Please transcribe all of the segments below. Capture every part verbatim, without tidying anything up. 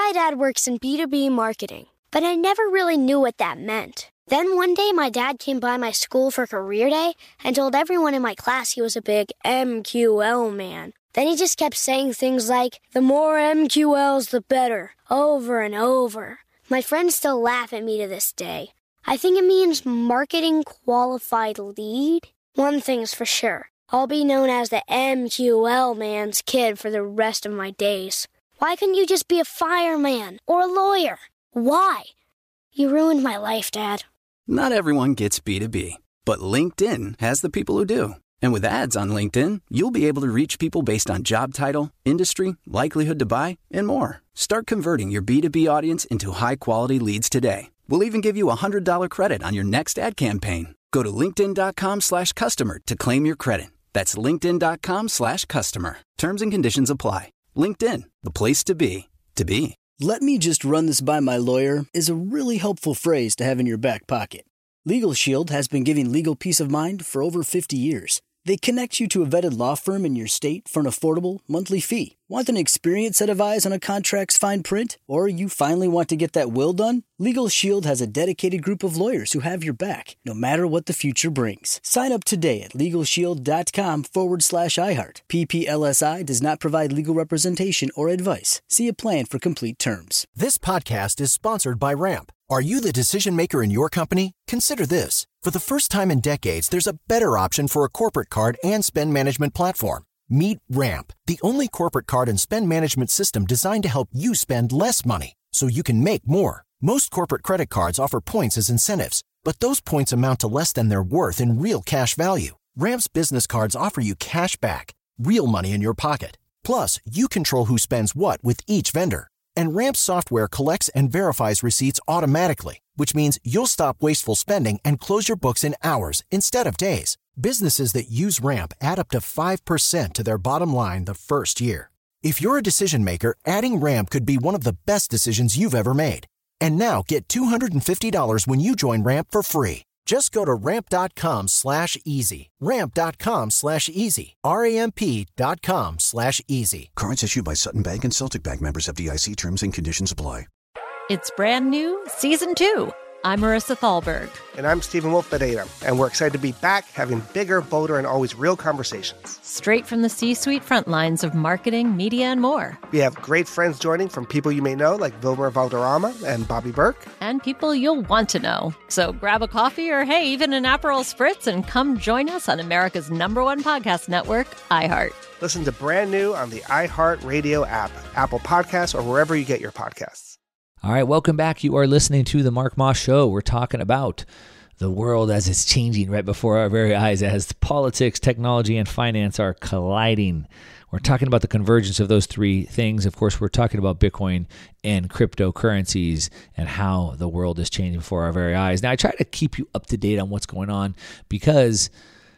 My dad works in B two B marketing, but I never really knew what that meant. Then one day, my dad came by my school for career day and told everyone in my class he was a big M Q L man. Then he just kept saying things like, the more M Q Ls, the better, over and over. My friends still laugh at me to this day. I think it means marketing qualified lead. One thing's for sure, I'll be known as the M Q L man's kid for the rest of my days. Why couldn't you just be a fireman or a lawyer? Why? You ruined my life, Dad. Not everyone gets B two B, but LinkedIn has the people who do. And with ads on LinkedIn, you'll be able to reach people based on job title, industry, likelihood to buy, and more. Start converting your B two B audience into high-quality leads today. We'll even give you a one hundred dollars credit on your next ad campaign. Go to linkedin.com slash customer to claim your credit. That's linkedin.com slash customer. Terms and conditions apply. LinkedIn, the place to be, to be. Let me just run this by my lawyer is a really helpful phrase to have in your back pocket. Legal Shield has been giving legal peace of mind for over fifty years. They connect you to a vetted law firm in your state for an affordable monthly fee. Want an experienced set of eyes on a contract's fine print? Or you finally want to get that will done? Legal Shield has a dedicated group of lawyers who have your back, no matter what the future brings. Sign up today at LegalShield.com forward slash iHeart. P P L S I does not provide legal representation or advice. See a plan for complete terms. This podcast is sponsored by Ramp. Are you the decision maker in your company? Consider this. For the first time in decades, there's a better option for a corporate card and spend management platform. Meet Ramp, the only corporate card and spend management system designed to help you spend less money so you can make more. Most corporate credit cards offer points as incentives, but those points amount to less than their worth in real cash value. Ramp's business cards offer you cash back, real money in your pocket. Plus, you control who spends what with each vendor. And Ramp software collects and verifies receipts automatically, which means you'll stop wasteful spending and close your books in hours instead of days. Businesses that use Ramp add up to five percent to their bottom line the first year. If you're a decision maker, adding Ramp could be one of the best decisions you've ever made. And now get two hundred fifty dollars when you join Ramp for free. Just go to ramp.com slash easy. Ramp.com slash easy. R-A-M-P dot com slash easy. Cards issued by Sutton Bank and Celtic Bank, members, F D I C. Terms and conditions apply. It's brand new, season two. I'm Marissa Thalberg. And I'm Stephen Wolf Pereira. And we're excited to be back having bigger, bolder, and always real conversations. Straight from the C-suite front lines of marketing, media, and more. We have great friends joining from people you may know, like Wilmer Valderrama and Bobby Burke. And people you'll want to know. So grab a coffee or, hey, even an Aperol Spritz and come join us on America's number one podcast network, iHeart. Listen to Brand New on the iHeart Radio app, Apple Podcasts, or wherever you get your podcasts. All right, welcome back. You are listening to The Mark Moss Show. We're talking about the world as it's changing right before our very eyes, as politics, technology, and finance are colliding. We're talking about the convergence of those three things. Of course, we're talking about Bitcoin and cryptocurrencies and how the world is changing before our very eyes. Now, I try to keep you up to date on what's going on because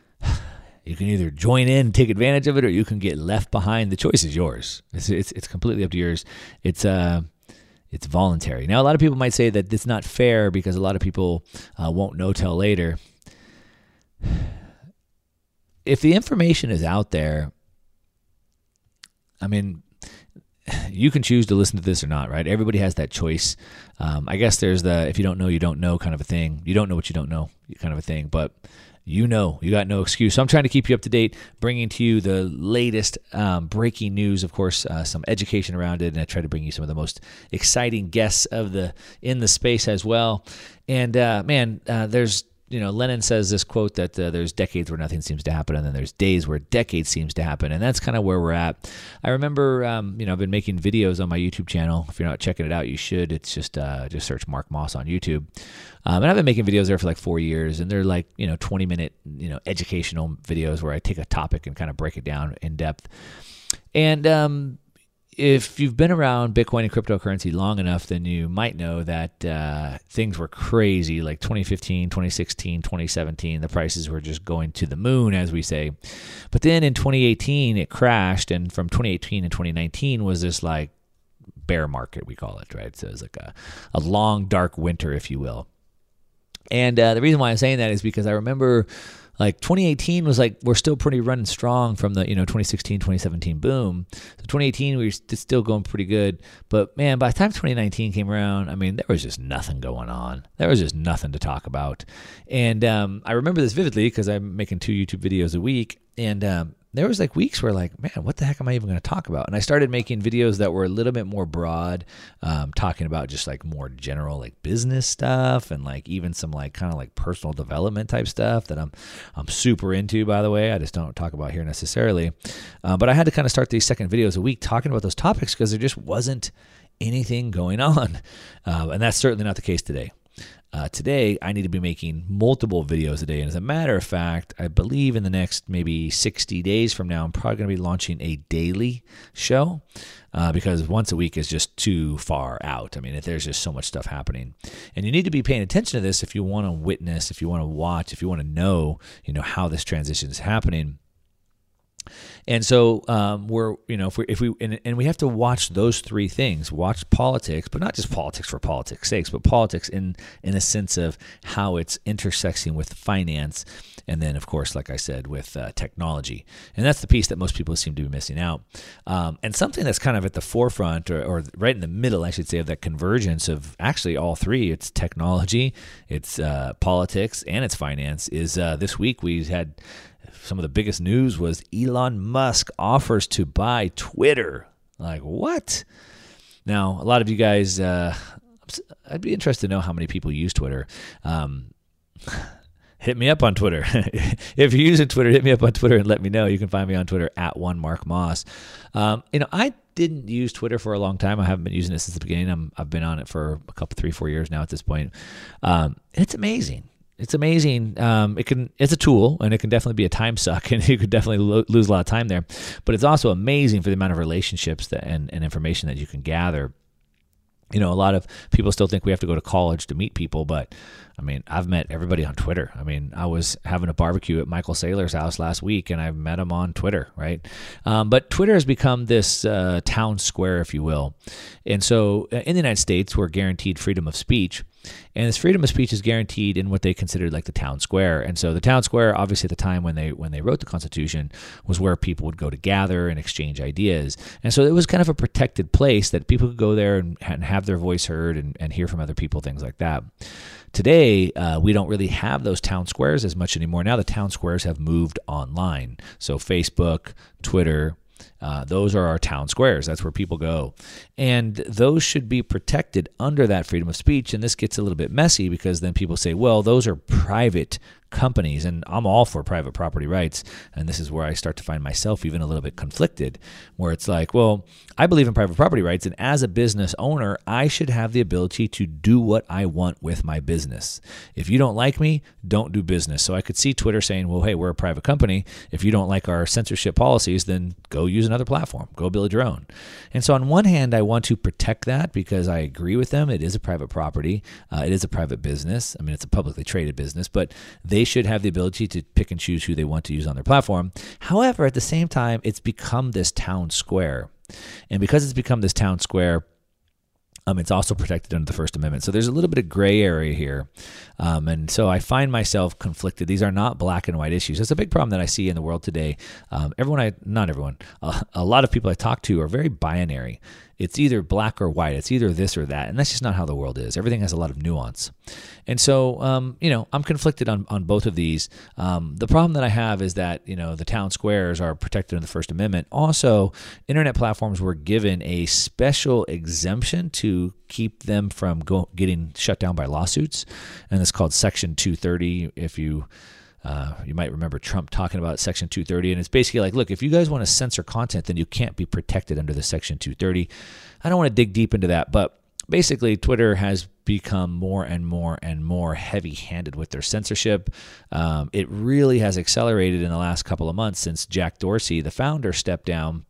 you can either join in and take advantage of it, or you can get left behind. The choice is yours. It's it's, it's completely up to yours. It's uh, it's voluntary. Now, a lot of people might say that it's not fair because a lot of people uh, won't know till later. If the information is out there, I mean, you can choose to listen to this or not, right? Everybody has that choice. Um, I guess there's the if you don't know, you don't know kind of a thing. You don't know what you don't know kind of a thing, but you know, you got no excuse. So I'm trying to keep you up to date, bringing to you the latest um, breaking news, of course, uh, some education around it, and I try to bring you some of the most exciting guests of the in the space as well. And uh, man, uh, there's you know, Lenin says this quote that uh, there's decades where nothing seems to happen, and then there's days where decades seems to happen, and that's kind of where we're at. I remember, um, you know, I've been making videos on my YouTube channel. If you're not checking it out, you should. It's just uh, just search Mark Moss on YouTube, um, and I've been making videos there for like four years, and they're like you know twenty minute you know educational videos where I take a topic and kind of break it down in depth, and um, if you've been around Bitcoin and cryptocurrency long enough, then you might know that uh, things were crazy, like twenty fifteen, twenty sixteen, twenty seventeen. The prices were just going to the moon, as we say. But then in twenty eighteen, it crashed, and from twenty eighteen and twenty nineteen was this like bear market, we call it, right? So it was like a, a long, dark winter, if you will. And uh, the reason why I'm saying that is because I remember like twenty eighteen was like, we're still pretty running strong from the, you know, twenty sixteen, twenty seventeen boom. So twenty eighteen, we were still going pretty good. But man, by the time twenty nineteen came around, I mean, there was just nothing going on. There was just nothing to talk about. And um, I remember this vividly because I'm making two YouTube videos a week. And um, there was like weeks where like, man, what the heck am I even going to talk about? And I started making videos that were a little bit more broad, um, talking about just like more general like business stuff and like even some like kind of like personal development type stuff that I'm I'm super into, by the way. I just don't talk about here necessarily. Uh, but I had to kind of start these second videos a week talking about those topics because there just wasn't anything going on. Uh, and that's certainly not the case today. Uh, today, I need to be making multiple videos a day. And as a matter of fact, I believe in the next maybe sixty days from now, I'm probably going to be launching a daily show uh, because once a week is just too far out. I mean, there's just so much stuff happening. And you need to be paying attention to this if you want to witness, if you want to watch, if you want to know, you know, how this transition is happening. And so um, we're, you know, if we, if we and, and we have to watch those three things, watch politics, but not just politics for politics' sakes, but politics in in a sense of how it's intersecting with finance, and then of course, like I said, with uh, technology. And that's the piece that most people seem to be missing out. Um, and something that's kind of at the forefront, or, or right in the middle, I should say, of that convergence of actually all three. It's technology, it's uh, politics, and it's finance. Is uh, this week we had. Some of the biggest news was Elon Musk offers to buy Twitter. Like, what? Now, a lot of you guys, uh, I'd be interested to know how many people use Twitter. Um, hit me up on Twitter. If you're using Twitter, hit me up on Twitter and let me know. You can find me on Twitter at one Mark Moss. Um, you know, I didn't use Twitter for a long time. I haven't been using it since the beginning. I'm, I've been on it for a couple, three, four years now at this point. Um, it's amazing. It's amazing. Um, it can. It's a tool, and it can definitely be a time suck, and you could definitely lo- lose a lot of time there. But it's also amazing for the amount of relationships that, and, and information that you can gather. You know, a lot of people still think we have to go to college to meet people, but I mean, I've met everybody on Twitter. I mean, I was having a barbecue at Michael Saylor's house last week, and I met him on Twitter, right? Um, but Twitter has become this uh, town square, if you will. And so in the United States, we're guaranteed freedom of speech. And this freedom of speech is guaranteed in what they considered like the town square. And so the town square, obviously at the time when they when they wrote the Constitution, was where people would go to gather and exchange ideas. And so it was kind of a protected place that people could go there and, and have their voice heard and, and hear from other people, things like that. Today, uh, we don't really have those town squares as much anymore. Now the town squares have moved online. So Facebook, Twitter, Uh, those are our town squares. That's where people go. And those should be protected under that freedom of speech. And this gets a little bit messy because then people say, well, those are private companies. And I'm all for private property rights. And this is where I start to find myself even a little bit conflicted, where it's like, well, I believe in private property rights. And as a business owner, I should have the ability to do what I want with my business. If you don't like me, don't do business. So I could see Twitter saying, well, hey, we're a private company. If you don't like our censorship policies, then go use another platform. Go build your own. And so on one hand, I want to protect that because I agree with them. It is a private property. Uh, it is a private business. I mean, it's a publicly traded business, but they should have the ability to pick and choose who they want to use on their platform. However, at the same time, it's become this town square. And because it's become this town square, Um, it's also protected under the First Amendment. So there's a little bit of gray area here. Um, and so I find myself conflicted. These are not black and white issues. That's a big problem that I see in the world today. Um, everyone, I not everyone, uh, a lot of people I talk to are very binary. It's either black or white. It's either this or that. And that's just not how the world is. Everything has a lot of nuance. And so, um, you know, I'm conflicted on, on both of these. Um, the problem that I have is that, you know, the town squares are protected in the First Amendment. Also, internet platforms were given a special exemption to keep them from go, getting shut down by lawsuits. And it's called Section two thirty. If you... Uh, you might remember Trump talking about Section two thirty, and it's basically like, look, if you guys want to censor content, then you can't be protected under the Section two thirty. I don't want to dig deep into that, but basically Twitter has become more and more and more heavy-handed with their censorship. Um, it really has accelerated in the last couple of months since Jack Dorsey, the founder, stepped down,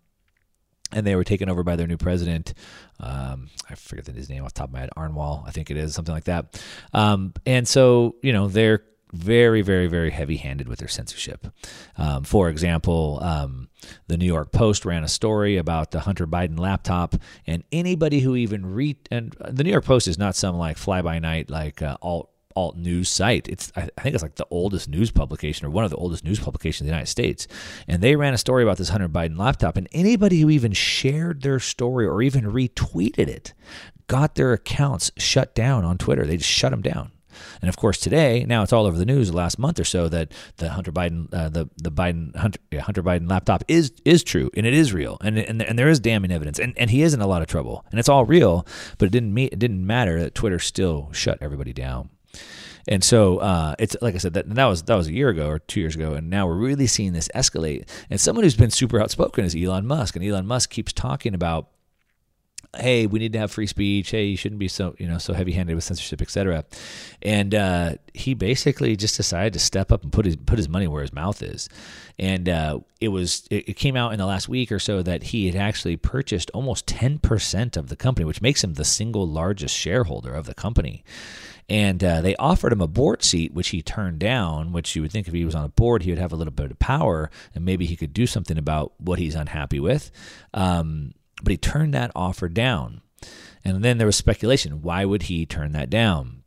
and they were taken over by their new president. Um, I forget his name off the top of my head, Arnwall, I think it is, something like that. Um, and so, you know, they're very, very, very heavy-handed with their censorship. Um, for example, um, the New York Post ran a story about the Hunter Biden laptop, and anybody who even read, and the New York Post is not some like fly-by-night like uh, alt alt news site. It's I think it's like the oldest news publication or one of the oldest news publications in the United States. And they ran a story about this Hunter Biden laptop, and anybody who even shared their story or even retweeted it got their accounts shut down on Twitter. They just shut them down. And of course, today, now it's all over the news the last month or so that the Hunter Biden, uh, the the Biden Hunter, yeah, Hunter Biden laptop is is true and it is real and and, and there is damning evidence and, and he is in a lot of trouble and it's all real. But it didn't mean, it didn't matter that Twitter still shut everybody down. And so uh, it's like I said, that that was that was a year ago or two years ago, and now we're really seeing this escalate. And someone who's been super outspoken is Elon Musk, and Elon Musk keeps talking about, hey, we need to have free speech. Hey, you shouldn't be so, you know, so heavy-handed with censorship, et cetera. And uh, he basically just decided to step up and put his put his money where his mouth is. And uh, it was it, it came out in the last week or so that he had actually purchased almost ten percent of the company, which makes him the single largest shareholder of the company. And uh, they offered him a board seat, which he turned down, which you would think if he was on a board, he would have a little bit of power and maybe he could do something about what he's unhappy with. Um But he turned that offer down. And then there was speculation. Why would he turn that down?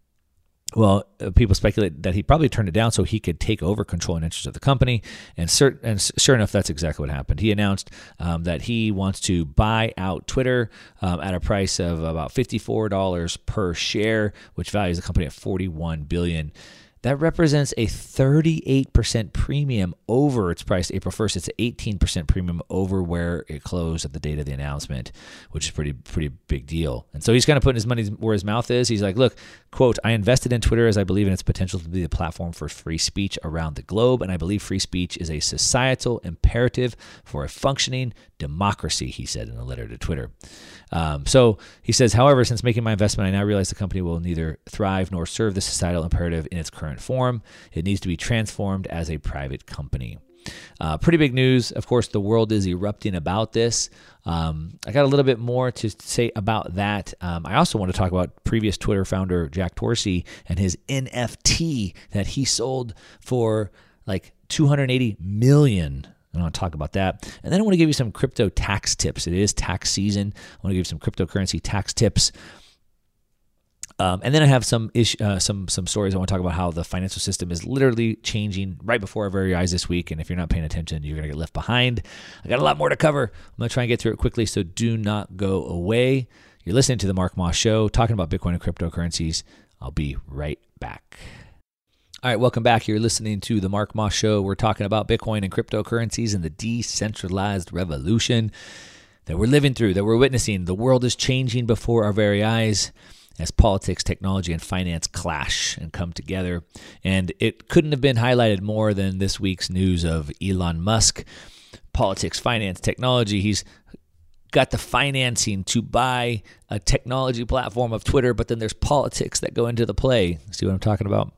Well, uh, people speculate that he probably turned it down so he could take over control and interest of the company. And, cert- and sure enough, that's exactly what happened. He announced um, that he wants to buy out Twitter um, at a price of about fifty-four dollars per share, which values the company at forty-one billion dollars. That represents a thirty-eight percent premium over its price April first. It's an eighteen percent premium over where it closed at the date of the announcement, which is pretty pretty big deal. And so he's kind of putting his money where his mouth is. He's like, look, quote, I invested in Twitter as I believe in its potential to be the platform for free speech around the globe, and I believe free speech is a societal imperative for a functioning democracy, he said in a letter to Twitter. Um, so he says, however, since making my investment, I now realize the company will neither thrive nor serve the societal imperative in its current form. It needs to be transformed as a private company. Uh, pretty big news. Of course, the world is erupting about this. Um, I got a little bit more to say about that. Um, I also want to talk about previous Twitter founder Jack Dorsey and his N F T that he sold for like two hundred eighty million dollars. I want to talk about that. And then I want to give you some crypto tax tips. It is tax season. I want to give you some cryptocurrency tax tips. Um, and then I have some ish, uh, some some stories. I want to talk about how the financial system is literally changing right before our very eyes this week. And if you're not paying attention, you're going to get left behind. I got a lot more to cover. I'm going to try and get through it quickly, so do not go away. You're listening to The Mark Moss Show, talking about Bitcoin and cryptocurrencies. I'll be right back. All right, welcome back. You're listening to The Mark Moss Show. We're talking about Bitcoin and cryptocurrencies and the decentralized revolution that we're living through, that we're witnessing. The world is changing before our very eyes as politics, technology, and finance clash and come together. And it couldn't have been highlighted more than this week's news of Elon Musk. Politics, finance, technology. He's got the financing to buy a technology platform of Twitter, but then there's politics that go into the play. See what I'm talking about?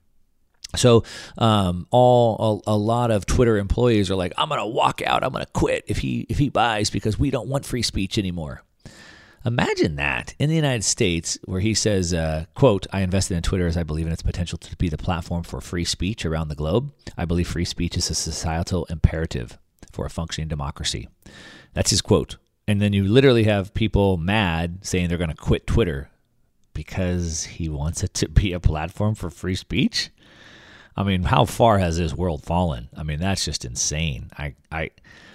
So um, all a, a lot of Twitter employees are like, I'm going to walk out. I'm going to quit if he if he buys because we don't want free speech anymore. Imagine that in the United States where he says, uh, quote, I invested in Twitter as I believe in its potential to be the platform for free speech around the globe. I believe free speech is a societal imperative for a functioning democracy. That's his quote. And then you literally have people mad saying they're going to quit Twitter because he wants it to be a platform for free speech. I mean, how far has this world fallen? I mean, that's just insane. I, I,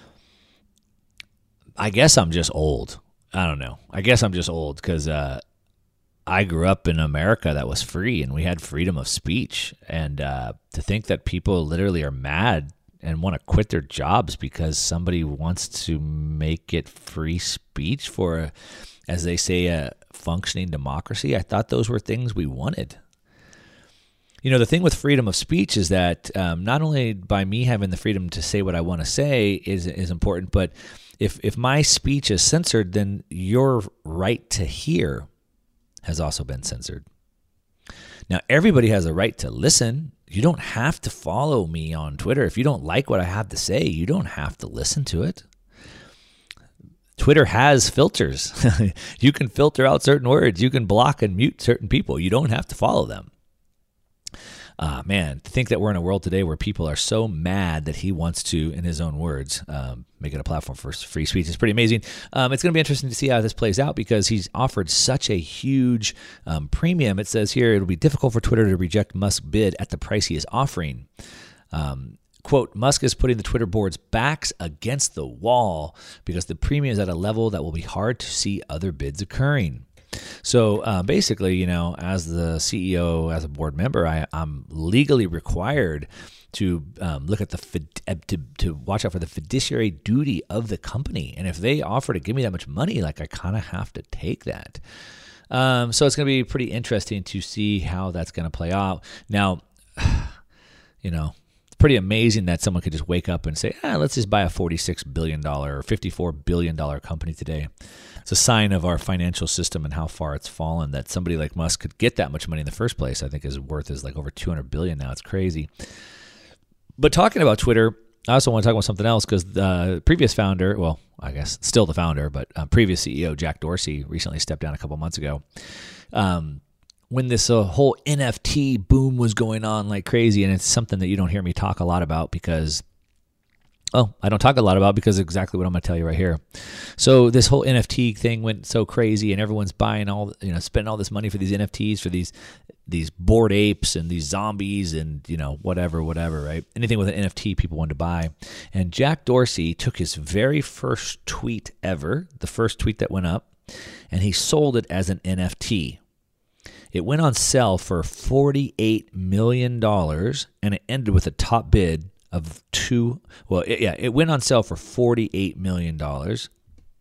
I guess I'm just old. I don't know. I guess I'm just old because uh, I grew up in America that was free and we had freedom of speech. And uh, to think that people literally are mad and want to quit their jobs because somebody wants to make it free speech for, a, as they say, a functioning democracy. I thought those were things we wanted. You know, the thing with freedom of speech is that um, not only by me having the freedom to say what I want to say is is important, but if if my speech is censored, then your right to hear has also been censored. Now, everybody has a right to listen. You don't have to follow me on Twitter. If you don't like what I have to say, you don't have to listen to it. Twitter has filters. You can filter out certain words. You can block and mute certain people. You don't have to follow them. uh, man, to think that we're in a world today where people are so mad that he wants to, in his own words, um, make it a platform for free speech is pretty amazing. Um, it's going to be interesting to see how this plays out because he's offered such a huge um, premium. It says here it'll be difficult for Twitter to reject Musk's bid at the price he is offering. Um, Quote, Musk is putting the Twitter board's backs against the wall because the premium is at a level that will be hard to see other bids occurring. So uh, basically, you know, as the C E O, as a board member, I, I'm legally required to um, look at the to to watch out for the fiduciary duty of the company, and if they offer to give me that much money, like I kind of have to take that. Um, so it's going to be pretty interesting to see how that's going to play out. Now, you know. Pretty amazing that someone could just wake up and say, ah, let's just buy a forty-six billion dollars or fifty-four billion dollars company today. It's a sign of our financial system and how far it's fallen that somebody like Musk could get that much money in the first place. I think his worth is like over two hundred billion dollars now. It's crazy. But talking about Twitter, I also want to talk about something else because the previous founder, well, I guess still the founder, but uh, previous C E O, Jack Dorsey, recently stepped down a couple months ago. Um, when this uh, whole N F T boom was going on like crazy, and it's something that you don't hear me talk a lot about because, oh, I don't talk a lot about because exactly what I'm going to tell you right here. So this whole N F T thing went so crazy, and everyone's buying all, you know, spending all this money for these N F Ts, for these these Bored Apes and these zombies and, you know, whatever, whatever, right? Anything with an N F T people wanted to buy. And Jack Dorsey took his very first tweet ever, the first tweet that went up, and he sold it as an N F T. It went on sale for forty-eight million dollars, and it ended with a top bid of two. Well, it, yeah, it went on sale for forty-eight million dollars.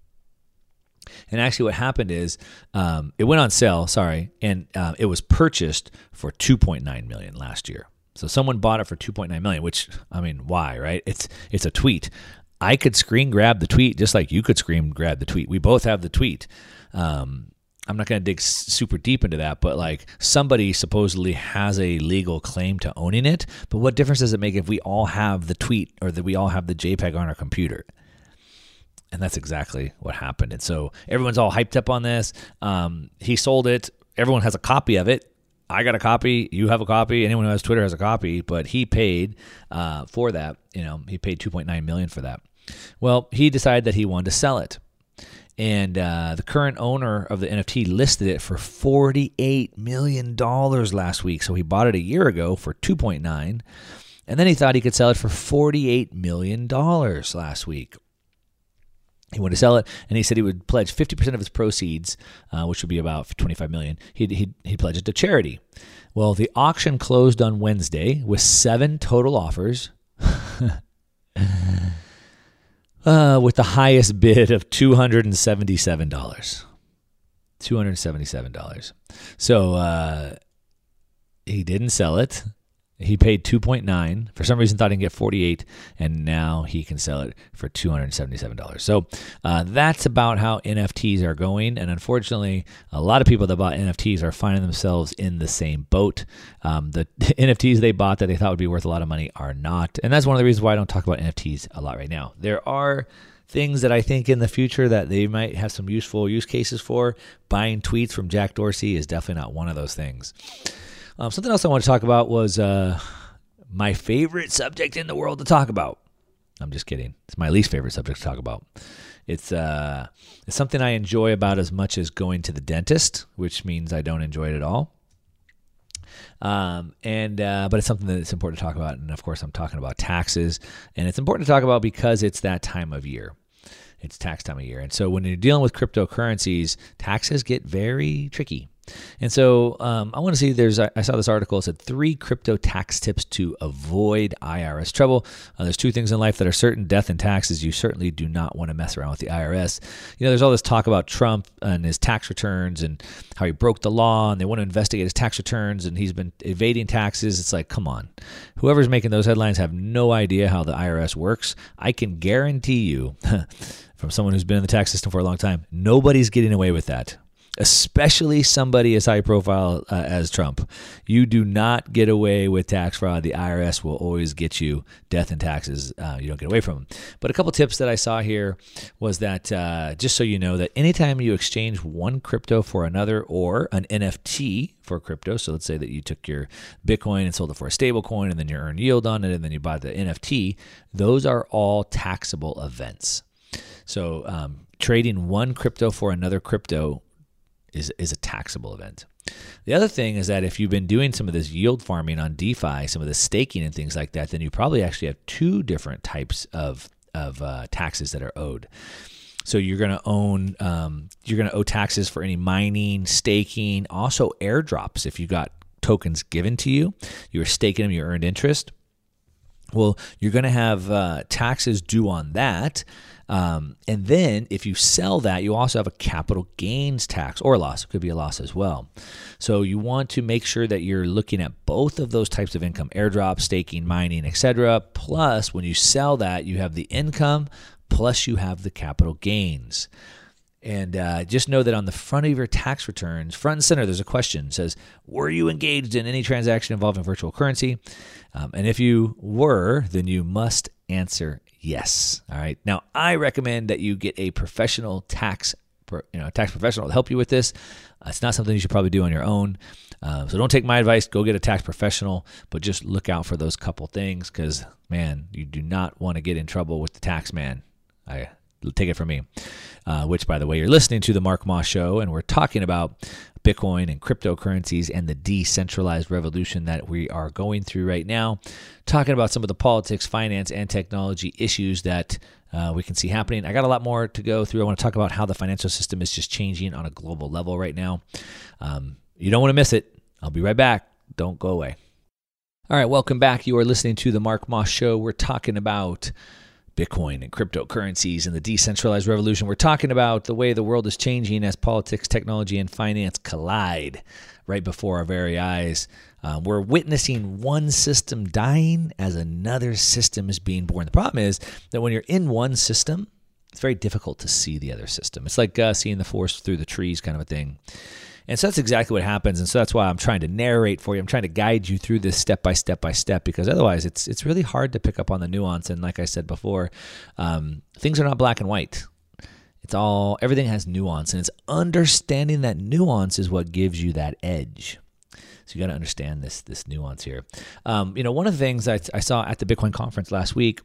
And actually what happened is um, it went on sale, sorry, and uh, it was purchased for two point nine million dollars last year. So someone bought it for two point nine million dollars, which, I mean, why, right? It's it's a tweet. I could screen grab the tweet just like you could screen grab the tweet. We both have the tweet. Um I'm not going to dig super deep into that, but like somebody supposedly has a legal claim to owning it. But what difference does it make if we all have the tweet or that we all have the JPEG on our computer? And that's exactly what happened. And so everyone's all hyped up on this. Um, he sold it. Everyone has a copy of it. I got a copy. You have a copy. Anyone who has Twitter has a copy. But he paid uh, for that. You know, he paid two point nine million dollars for that. Well, he decided that he wanted to sell it. And uh, the current owner of the N F T listed it for forty-eight million dollars last week. So he bought it a year ago for two point nine, and then he thought he could sell it for forty-eight million dollars last week. He wanted to sell it, and he said he would pledge fifty percent of his proceeds, uh, which would be about twenty-five million dollars. He'd, he'd, he'd pledge it to charity. Well, the auction closed on Wednesday with seven total offers. Uh, with the highest bid of two hundred seventy-seven dollars. two hundred seventy-seven dollars. So uh, he didn't sell it. He paid two point nine. For some reason, thought he can get forty-eight, and now he can sell it for two hundred seventy-seven dollars. So uh, that's about how N F Ts are going. And unfortunately, a lot of people that bought N F Ts are finding themselves in the same boat. Um, the N F Ts they bought that they thought would be worth a lot of money are not. And that's one of the reasons why I don't talk about N F Ts a lot right now. There are things that I think in the future that they might have some useful use cases for. Buying tweets from Jack Dorsey is definitely not one of those things. Um, something else I want to talk about was uh, my favorite subject in the world to talk about. I'm just kidding. It's my least favorite subject to talk about. It's uh, it's something I enjoy about as much as going to the dentist, which means I don't enjoy it at all. Um, and uh, but it's something that's important to talk about. And of course, I'm talking about taxes. And it's important to talk about because it's that time of year. It's tax time of year. And so when you're dealing with cryptocurrencies, taxes get very tricky. And so um, I want to see, there's, I saw this article, it said three crypto tax tips to avoid I R S trouble. Uh, there's two things in life that are certain: death and taxes. You certainly do not want to mess around with the I R S. You know, there's all this talk about Trump and his tax returns and how he broke the law, and they want to investigate his tax returns, and he's been evading taxes. It's like, come on. Whoever's making those headlines have no idea how the I R S works. I can guarantee you, from someone who's been in the tax system for a long time, nobody's getting away with that. especially somebody as high profile uh, as Trump. You do not get away with tax fraud. The I R S will always get you. Death and taxes, uh, you don't get away from them. But a couple tips that I saw here was that uh, just so you know that anytime you exchange one crypto for another or an N F T for crypto, so let's say that you took your Bitcoin and sold it for a stable coin and then you earn yield on it and then you buy the N F T, those are all taxable events. So um, trading one crypto for another crypto is, is a taxable event. The other thing is that if you've been doing some of this yield farming on DeFi, some of the staking and things like that, then you probably actually have two different types of, of uh, taxes that are owed. So you're going to own, um, you're going to owe taxes for any mining, staking, also airdrops. If you got tokens given to you, you were staking them, you earned interest. Well, you're going to have uh, taxes due on that. Um, and then if you sell that, you also have a capital gains tax or loss. It could be a loss as well. So you want to make sure that you're looking at both of those types of income, airdrop, staking, mining, et cetera. Plus, when you sell that, you have the income, plus you have the capital gains. And uh, just know that on the front of your tax returns, front and center, there's a question. It says, were you engaged in any transaction involving virtual currency? Um, and if you were, then you must answer yes. All right. Now, I recommend that you get a professional tax, you know, tax professional to help you with this. Uh, it's not something you should probably do on your own. Uh, so don't take my advice. Go get a tax professional, but just look out for those couple things because, man, you do not want to get in trouble with the tax man. I take it from me. Uh, which, by the way, you're listening to the Mark Moss Show, and we're talking about Bitcoin and cryptocurrencies and the decentralized revolution that we are going through right now, talking about some of the politics, finance, and technology issues that uh, we can see happening. I got a lot more to go through. I want to talk about how the financial system is just changing on a global level right now. Um, you don't want to miss it. I'll be right back. Don't go away. All right, welcome back. You are listening to the Mark Moss Show. We're talking about Bitcoin and cryptocurrencies and the decentralized revolution. We're talking about the way the world is changing as politics, technology, and finance collide right before our very eyes. Um, we're witnessing one system dying as another system is being born. The problem is that when you're in one system, it's very difficult to see the other system. It's like uh, seeing the forest through the trees kind of a thing. And so that's exactly what happens. And so that's why I'm trying to narrate for you. I'm trying to guide you through this step by step by step, because otherwise it's it's really hard to pick up on the nuance. And like I said before, um, things are not black and white. It's all, everything has nuance. And it's understanding that nuance is what gives you that edge. So you got to understand this this nuance here. Um, you know, one of the things I, I saw at the Bitcoin conference last week,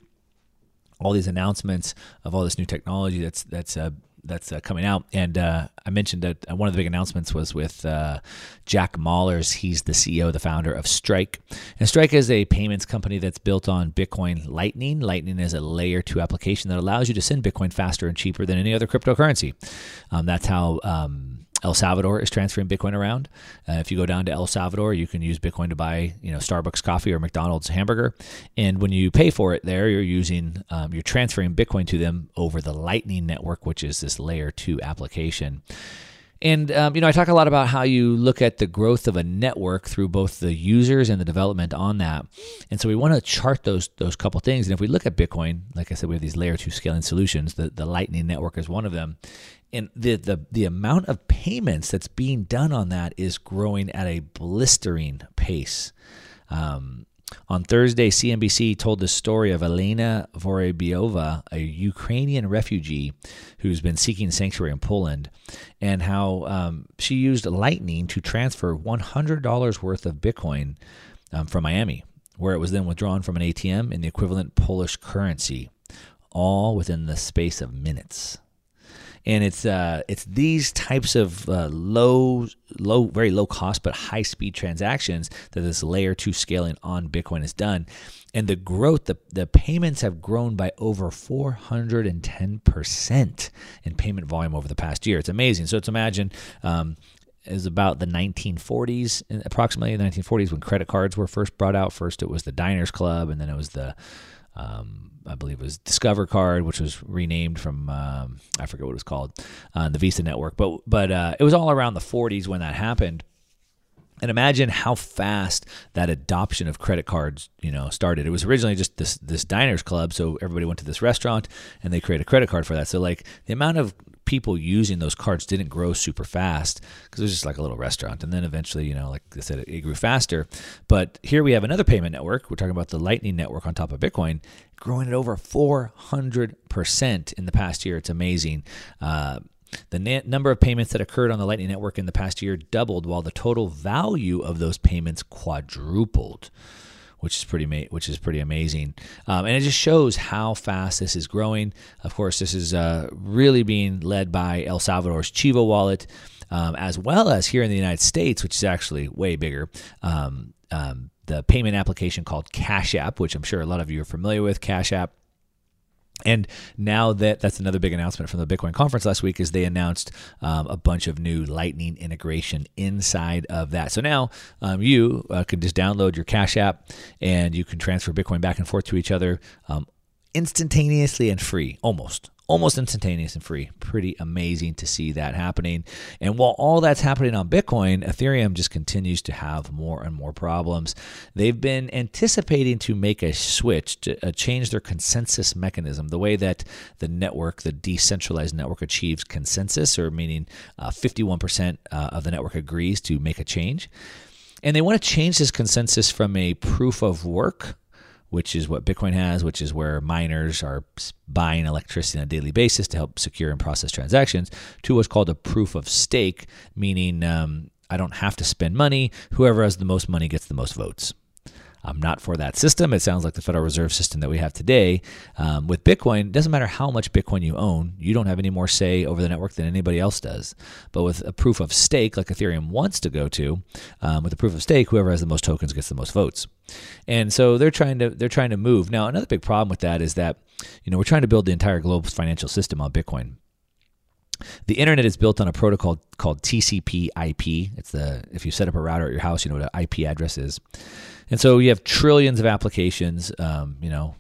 all these announcements of all this new technology that's that's uh, that's uh, coming out. And uh, I mentioned that one of the big announcements was with uh, Jack Mallers. He's the C E O, the founder of Strike. And Strike is a payments company that's built on Bitcoin Lightning. Lightning is a layer two application that allows you to send Bitcoin faster and cheaper than any other cryptocurrency. Um, that's how um, El Salvador is transferring Bitcoin around. Uh, if you go down to El Salvador, you can use Bitcoin to buy, you know, Starbucks coffee or McDonald's hamburger. And when you pay for it there, you're using, um, you're transferring Bitcoin to them over the Lightning Network, which is this layer two application. And, um, you know, I talk a lot about how you look at the growth of a network through both the users and the development on that. And so we want to chart those those couple things. And if we look at Bitcoin, like I said, we have these layer two scaling solutions. The, the Lightning Network is one of them. And the, the the amount of payments that's being done on that is growing at a blistering pace. Um, on Thursday, C N B C told the story of Elena Vorobyova, a Ukrainian refugee who's been seeking sanctuary in Poland, and how um, she used Lightning to transfer one hundred dollars worth of Bitcoin um, from Miami, where it was then withdrawn from an A T M in the equivalent Polish currency, all within the space of minutes. And it's uh, it's these types of uh, low, low, very low cost but high speed transactions that this layer two scaling on Bitcoin has done, and the growth, the the payments have grown by over four hundred ten percent in payment volume over the past year. It's amazing. So it's imagine. Um, It was about the nineteen forties, approximately the nineteen forties, when credit cards were first brought out. First, it was the Diners Club, and then it was the, um, I believe it was Discover Card, which was renamed from, um, I forget what it was called, uh, the Visa Network. But but uh, it was all around the forties when that happened. And imagine how fast that adoption of credit cards, you know, started. It was originally just this this Diners Club, so everybody went to this restaurant and they created a credit card for that. So like the amount of people using those cards didn't grow super fast because it was just like a little restaurant. And then eventually, you know, like I said, it, it grew faster. But here we have another payment network. We're talking about the Lightning Network on top of Bitcoin, growing at over four hundred percent in the past year. It's amazing. Uh, the na- number of payments that occurred on the Lightning Network in the past year doubled, while the total value of those payments quadrupled, which is pretty ma- which is pretty amazing. Um, and it just shows how fast this is growing. Of course, this is uh, really being led by El Salvador's Chivo wallet, um, as well as here in the United States, which is actually way bigger. Um, um, the payment application called Cash App, which I'm sure a lot of you are familiar with, Cash App. And now that that's another big announcement from the Bitcoin conference last week is they announced um, a bunch of new Lightning integration inside of that. So now um, you uh, can just download your Cash App and you can transfer Bitcoin back and forth to each other um, instantaneously and free, almost. Almost instantaneous and free. Pretty amazing to see that happening. And while all that's happening on Bitcoin, Ethereum just continues to have more and more problems. They've been anticipating to make a switch, to uh, change their consensus mechanism, the way that the network, the decentralized network, achieves consensus, or meaning uh, fifty-one percent uh, of the network agrees to make a change. And they want to change this consensus from a proof of work, which is what Bitcoin has, which is where miners are buying electricity on a daily basis to help secure and process transactions, to what's called a proof of stake, meaning um, I don't have to spend money. Whoever has the most money gets the most votes. I'm not for that system. It sounds like the Federal Reserve system that we have today. Um, with Bitcoin, it doesn't matter how much Bitcoin you own. You don't have any more say over the network than anybody else does. But with a proof of stake, like Ethereum wants to go to, um, with a proof of stake, whoever has the most tokens gets the most votes. And so they're trying to they're trying to move. Now, another big problem with that is that, you know, we're trying to build the entire global financial system on Bitcoin. The internet is built on a protocol called T C P I P. It's the if you set up a router at your house, you know what an I P address is. And so you have trillions of applications, um, you know,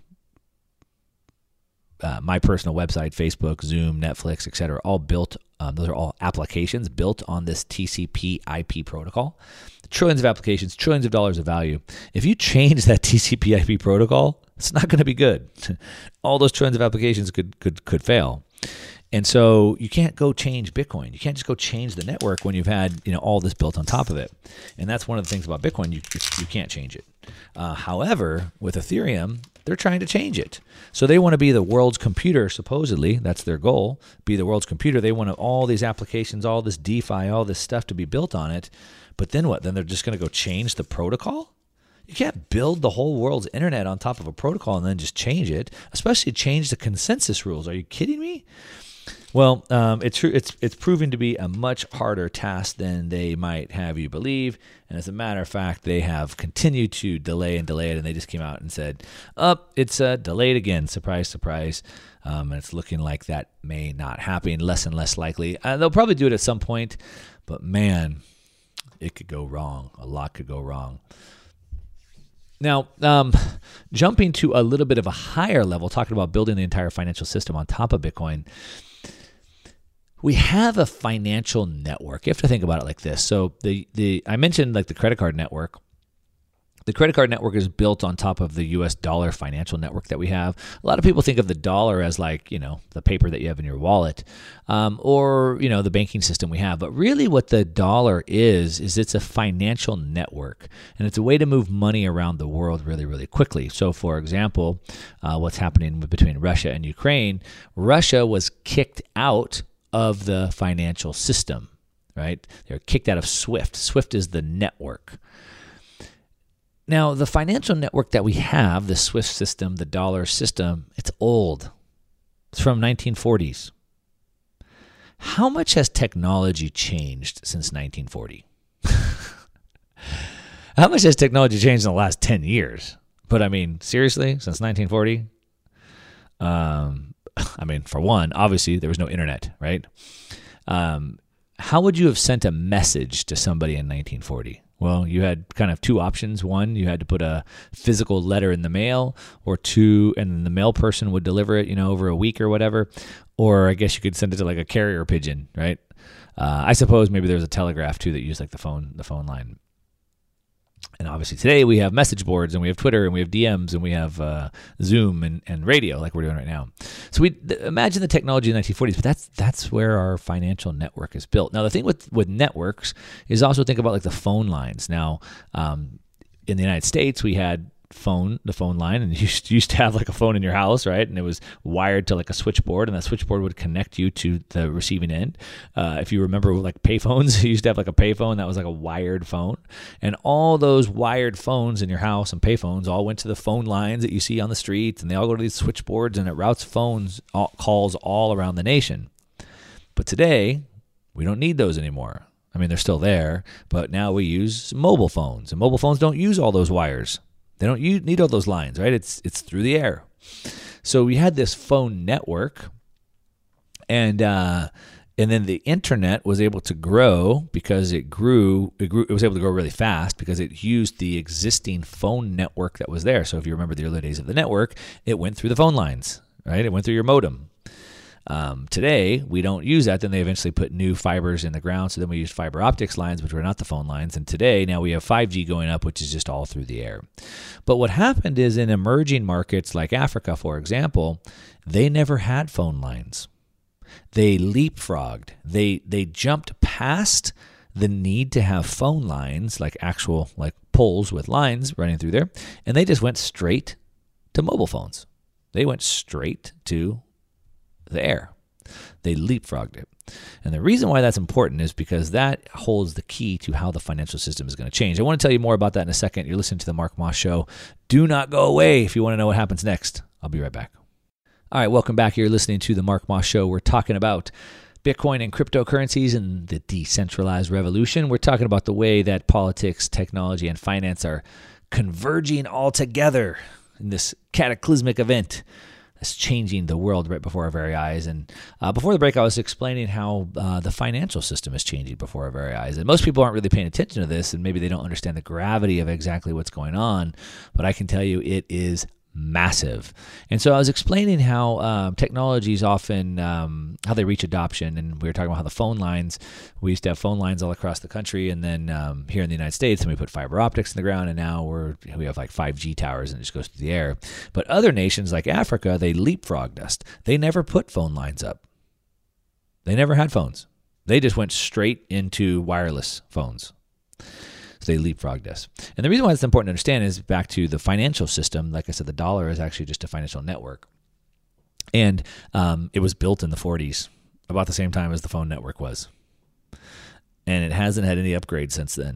uh, my personal website, Facebook, Zoom, Netflix, et cetera, all built, um, those are all applications built on this T C P I P protocol. Trillions of applications, trillions of dollars of value. If you change that T C P I P protocol, it's not going to be good. All those trillions of applications could could could fail. And so you can't go change Bitcoin. You can't just go change the network when you've had, you know, all this built on top of it. And that's one of the things about Bitcoin. You you can't change it. Uh, however, with Ethereum, they're trying to change it. So they want to be the world's computer, supposedly. That's their goal, be the world's computer. They want all these applications, all this DeFi, all this stuff to be built on it. But then what? Then they're just going to go change the protocol? You can't build the whole world's internet on top of a protocol and then just change it, especially change the consensus rules. Are you kidding me? Well, um, it's it's it's proving to be a much harder task than they might have you believe. And as a matter of fact, they have continued to delay and delay it. And they just came out and said, oh, it's uh, delayed again. Surprise, surprise. Um, and it's looking like that may not happen, less and less likely. Uh, they'll probably do it at some point. But man, it could go wrong. A lot could go wrong. Now, um, jumping to a little bit of a higher level, talking about building the entire financial system on top of Bitcoin, we have a financial network. You have to think about it like this. So the the I mentioned like the credit card network. The credit card network is built on top of the U S dollar financial network that we have. A lot of people think of the dollar as like, you know, the paper that you have in your wallet, um, or, you know, the banking system we have. But really what the dollar is, is it's a financial network. And it's a way to move money around the world really, really quickly. So, for example, uh, what's happening between Russia and Ukraine, Russia was kicked out of the financial system, right? They're kicked out of SWIFT. SWIFT is the network. Now, the financial network that we have, the SWIFT system, the dollar system, it's old. It's from nineteen forties. How much has technology changed since nineteen forty? How much has technology changed in the last ten years? But I mean, seriously, since nineteen forty? Um, I mean, for one, obviously there was no internet, right? Um, how would you have sent a message to somebody in nineteen forty? Well, you had kind of two options. One, you had to put a physical letter in the mail, or two, and then the mail person would deliver it, you know, over a week or whatever. Or I guess you could send it to like a carrier pigeon, right? Uh, I suppose maybe there was a telegraph too that used like the phone, the phone line. And obviously today we have message boards and we have Twitter and we have D Ms and we have uh, Zoom and, and radio like we're doing right now. So we th- imagine the technology in the nineteen forties, but that's that's where our financial network is built. Now the thing with, with networks is also think about like the phone lines. Now um, in the United States we had phone, the phone line, and you used to have like a phone in your house, right? And it was wired to like a switchboard, and that switchboard would connect you to the receiving end. Uh, if you remember like payphones, you used to have like a payphone that was like a wired phone. And all those wired phones in your house and payphones all went to the phone lines that you see on the streets, and they all go to these switchboards, and it routes phones, all, calls all around the nation. But today, we don't need those anymore. I mean, they're still there, but now we use mobile phones, and mobile phones don't use all those wires. They don't use, need all those lines, right? It's it's through the air. So we had this phone network, and uh, and then the internet was able to grow because it grew. It grew. It was able to grow really fast because it used the existing phone network that was there. So if you remember the early days of the network, it went through the phone lines, right? It went through your modem. Um, today, we don't use that. Then they eventually put new fibers in the ground. So then we use fiber optics lines, which were not the phone lines. And today, now we have five G going up, which is just all through the air. But what happened is in emerging markets like Africa, for example, they never had phone lines. They leapfrogged. They they jumped past the need to have phone lines, like actual like poles with lines running through there, and they just went straight to mobile phones. They went straight to the air. They leapfrogged it. And the reason why that's important is because that holds the key to how the financial system is going to change. I want to tell you more about that in a second. You're listening to the Mark Moss Show. Do not go away if you want to know what happens next. I'll be right back. All right, welcome back. You're listening to the Mark Moss Show. We're talking about Bitcoin and cryptocurrencies and the decentralized revolution. We're talking about the way that politics, technology, and finance are converging all together in this cataclysmic event. It's changing the world right before our very eyes. And uh, before the break, I was explaining how uh, the financial system is changing before our very eyes. And most people aren't really paying attention to this, and maybe they don't understand the gravity of exactly what's going on. But I can tell you it is massive. And so I was explaining how um, technologies often, um, how they reach adoption. And we were talking about how the phone lines, we used to have phone lines all across the country. And then um, here in the United States, and we put fiber optics in the ground. And now we're, we have like five G towers and it just goes through the air. But other nations like Africa, they leapfrogged us. They never put phone lines up. They never had phones. They just went straight into wireless phones. So they leapfrogged us. And the reason why it's important to understand is back to the financial system. Like I said, the dollar is actually just a financial network. And um, it was built in the forties, about the same time as the phone network was. And it hasn't had any upgrades since then,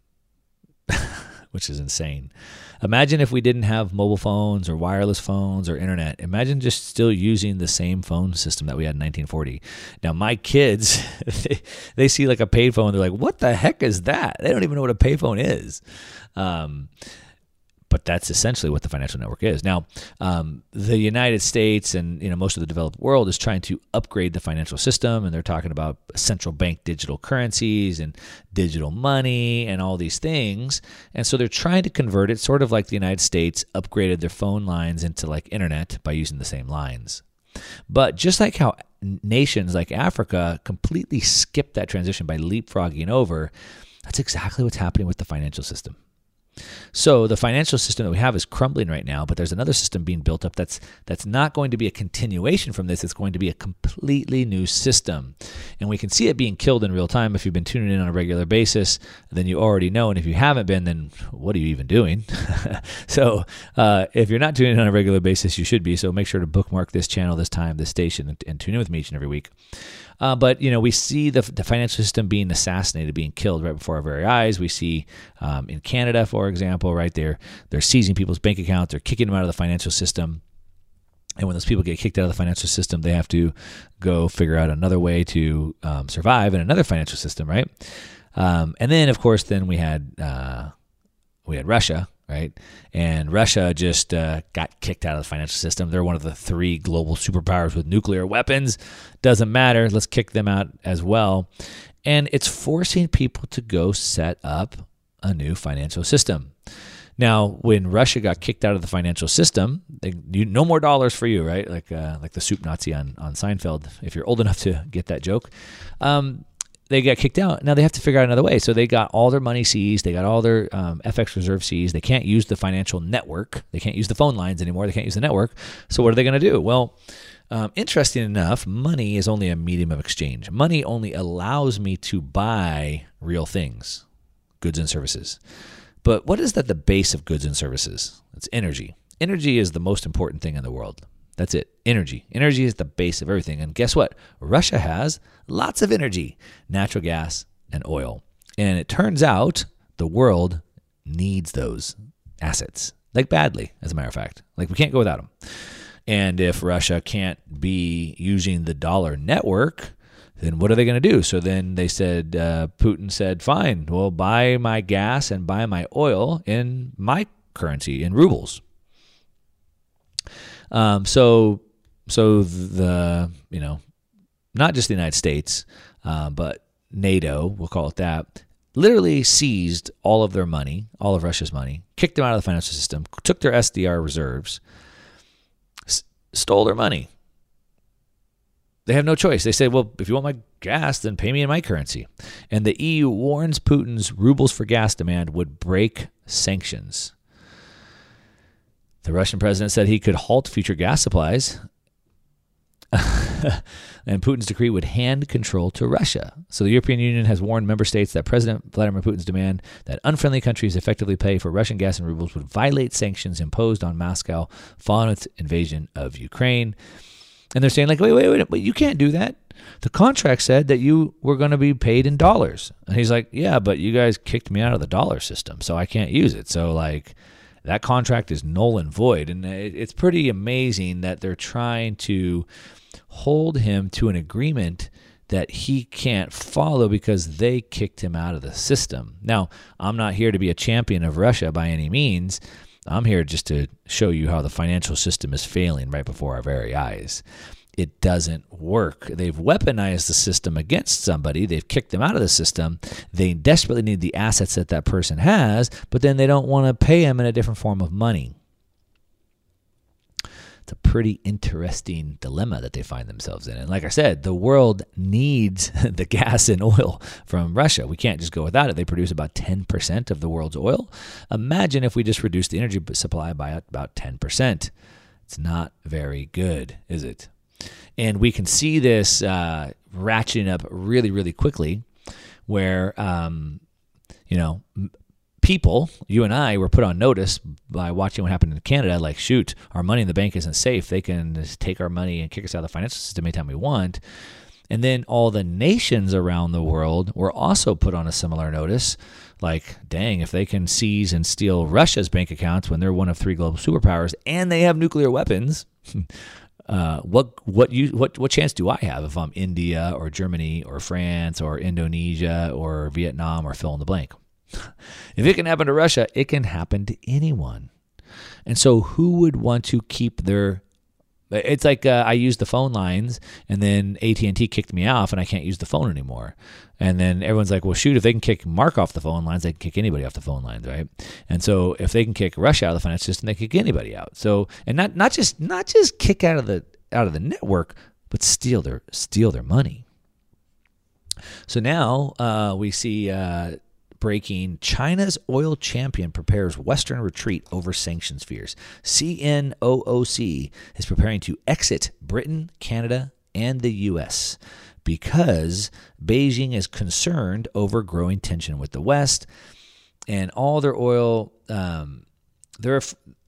which is insane. Imagine if we didn't have mobile phones or wireless phones or internet. Imagine just still using the same phone system that we had in nineteen forty. Now, my kids, they, they see like a payphone. They're like, what the heck is that? They don't even know what a payphone is. Um, but that's essentially what the financial network is. Now, um, the United States and you know most of the developed world is trying to upgrade the financial system, and they're talking about central bank digital currencies and digital money and all these things. And so they're trying to convert it, sort of like the United States upgraded their phone lines into like internet by using the same lines. But just like how nations like Africa completely skipped that transition by leapfrogging over, that's exactly what's happening with the financial system. So the financial system that we have is crumbling right now, but there's another system being built up that's that's not going to be a continuation from this. It's going to be a completely new system. And we can see it being killed in real time. If you've been tuning in on a regular basis, then you already know. And if you haven't been, then what are you even doing? so uh, if you're not tuning in on a regular basis, you should be. So make sure to bookmark this channel, this time, this station, and, and tune in with me each and every week. Uh, but, you know, we see the, the financial system being assassinated, being killed right before our very eyes. We see um, in Canada, for example, right there, they're seizing people's bank accounts. They're kicking them out of the financial system. And when those people get kicked out of the financial system, they have to go figure out another way to um, survive in another financial system, right? Um, and then, of course, then we had uh, we had Russia. Right? And Russia just uh, got kicked out of the financial system. They're one of the three global superpowers with nuclear weapons. Doesn't matter. Let's kick them out as well. And it's forcing people to go set up a new financial system. Now, when Russia got kicked out of the financial system, they, you, no more dollars for you, right? Like uh, like the soup Nazi on, on Seinfeld, if you're old enough to get that joke. Um, they got kicked out. Now they have to figure out another way. So they got all their money seized. They got all their um, F X reserve seized. They can't use the financial network. They can't use the phone lines anymore. They can't use the network. So what are they going to do? Well, um, interesting enough, money is only a medium of exchange. Money only allows me to buy real things, goods and services. But what is that the base of goods and services? It's energy. Energy is the most important thing in the world. That's it. Energy. Energy is the base of everything. And guess what? Russia has lots of energy, natural gas and oil. And it turns out the world needs those assets, like badly, as a matter of fact. Like we can't go without them. And if Russia can't be using the dollar network, then what are they going to do? So then they said, uh, Putin said, fine, well, buy my gas and buy my oil in my currency, in rubles. Um, so, so the, you know, not just the United States, uh, but NATO, we'll call it that, literally seized all of their money, all of Russia's money, kicked them out of the financial system, took their S D R reserves, s- stole their money. They have no choice. They say, well, if you want my gas, then pay me in my currency. And the E U warns Putin's rubles for gas demand would break sanctions. The Russian president said he could halt future gas supplies, and Putin's decree would hand control to Russia. So the European Union has warned member states that President Vladimir Putin's demand that unfriendly countries effectively pay for Russian gas and rubles would violate sanctions imposed on Moscow following its invasion of Ukraine. And they're saying, like, wait, wait, wait, but you can't do that. The contract said that you were going to be paid in dollars. And he's like, yeah, but you guys kicked me out of the dollar system, so I can't use it. So, like, that contract is null and void. And it's pretty amazing that they're trying to hold him to an agreement that he can't follow because they kicked him out of the system. Now, I'm not here to be a champion of Russia by any means. I'm here just to show you how the financial system is failing right before our very eyes. It doesn't work. They've weaponized the system against somebody. They've kicked them out of the system. They desperately need the assets that that person has, but then they don't want to pay them in a different form of money. It's a pretty interesting dilemma that they find themselves in. And like I said, the world needs the gas and oil from Russia. We can't just go without it. They produce about ten percent of the world's oil. Imagine if we just reduced the energy supply by about ten percent. It's not very good, is it? And we can see this uh, ratcheting up really, really quickly where, um, you know, people, you and I, were put on notice by watching what happened in Canada. Like, shoot, our money in the bank isn't safe. They can just take our money and kick us out of the financial system anytime we want. And then all the nations around the world were also put on a similar notice. Like, dang, if they can seize and steal Russia's bank accounts when they're one of three global superpowers and they have nuclear weapons, uh, what what you what what chance do I have if I'm India or Germany or France or Indonesia or Vietnam or fill in the blank? If it can happen to Russia, it can happen to anyone. And so who would want to keep their... It's like uh, I used the phone lines and then A T and T kicked me off and I can't use the phone anymore. And then everyone's like, well, shoot, if they can kick Mark off the phone lines, they can kick anybody off the phone lines, right? And so if they can kick Russia out of the financial system, they can kick anybody out. So, and not not just not just kick out of the out of the network, but steal their steal their money. So now uh, we see uh, breaking: China's oil champion prepares Western retreat over sanctions fears. C N O O C is preparing to exit Britain, Canada, and the U S because Beijing is concerned over growing tension with the West, and all their oil, um, they're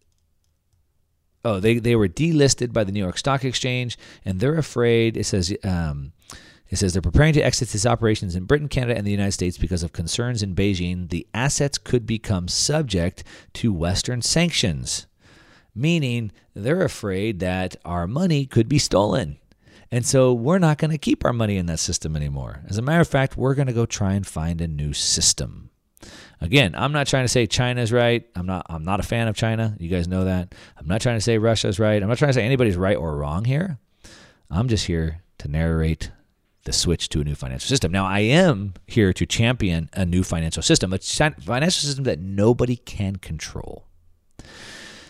oh they they were delisted by the New York Stock Exchange, and they're afraid. It says. Um, It says they're preparing to exit its operations in Britain, Canada, and the United States because of concerns in Beijing. The assets could become subject to Western sanctions, meaning they're afraid that our money could be stolen. And so we're not going to keep our money in that system anymore. As a matter of fact, we're going to go try and find a new system. Again, I'm not trying to say China's right. I'm not I'm not a fan of China. You guys know that. I'm not trying to say Russia's right. I'm not trying to say anybody's right or wrong here. I'm just here to narrate the switch to a new financial system. Now, I am here to champion a new financial system, a financial system that nobody can control.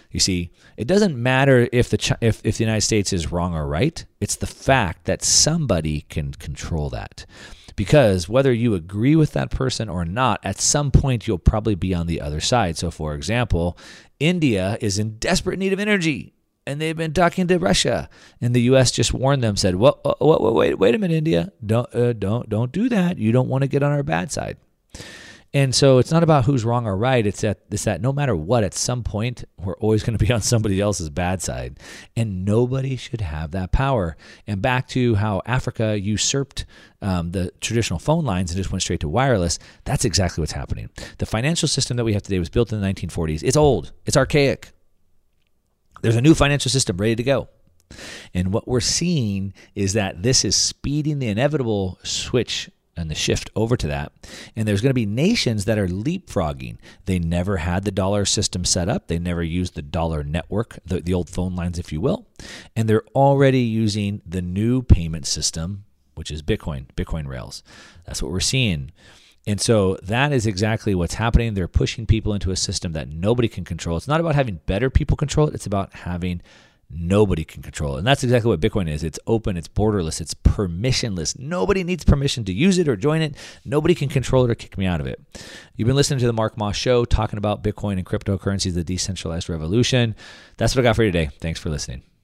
You see, it doesn't matter if the if, if the United States is wrong or right. It's the fact that somebody can control that. Because whether you agree with that person or not, at some point you'll probably be on the other side. So, for example, India is in desperate need of energy, and they've been talking to Russia, and the U S just warned them, said, "Well, wait, wait, wait a minute, India, don't, uh, don't, don't do that. You don't want to get on our bad side." And so it's not about who's wrong or right. It's that, it's that no matter what, at some point, we're always going to be on somebody else's bad side. And nobody should have that power. And back to how Africa usurped um, the traditional phone lines and just went straight to wireless, that's exactly what's happening. The financial system that we have today was built in the nineteen forties. It's old. It's archaic. There's a new financial system ready to go. And what we're seeing is that this is speeding the inevitable switch and the shift over to that. And there's going to be nations that are leapfrogging. They never had the dollar system set up. They never used the dollar network, the, the old phone lines, if you will. And they're already using the new payment system, which is Bitcoin, Bitcoin Rails. That's what we're seeing. And so that is exactly what's happening. They're pushing people into a system that nobody can control. It's not about having better people control it. It's about having nobody can control it. And that's exactly what Bitcoin is. It's open, it's borderless, it's permissionless. Nobody needs permission to use it or join it. Nobody can control it or kick me out of it. You've been listening to the Mark Moss Show, talking about Bitcoin and cryptocurrencies, the decentralized revolution. That's what I got for you today. Thanks for listening.